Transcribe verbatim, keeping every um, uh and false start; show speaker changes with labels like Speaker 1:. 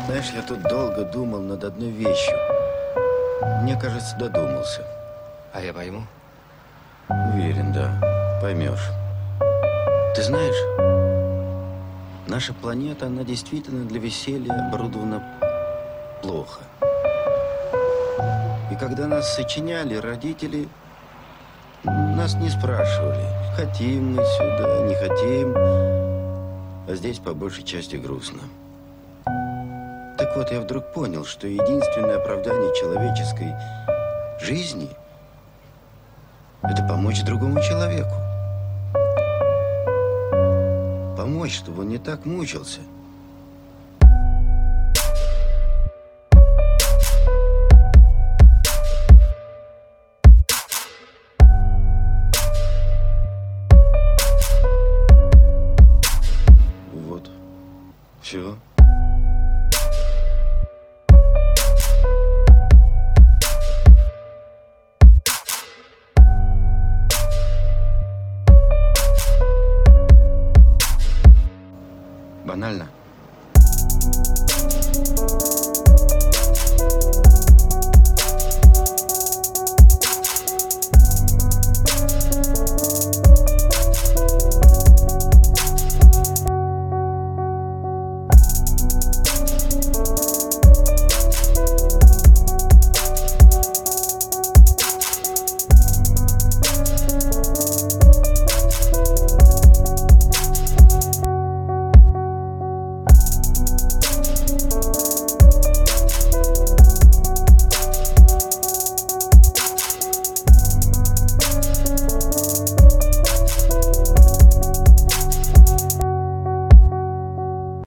Speaker 1: Знаешь, я тут долго думал над одной вещью. Мне кажется, додумался.
Speaker 2: А я пойму?
Speaker 1: Уверен, да. Поймешь. Ты знаешь, наша планета, она действительно для веселья оборудована плохо. И когда нас сочиняли, родители нас не спрашивали, хотим мы сюда, не хотим. А здесь по большей части грустно. Так вот, я вдруг понял, что единственное оправдание человеческой жизни – это помочь другому человеку. Помочь, чтобы он не так мучился. Вот. Все. Банально.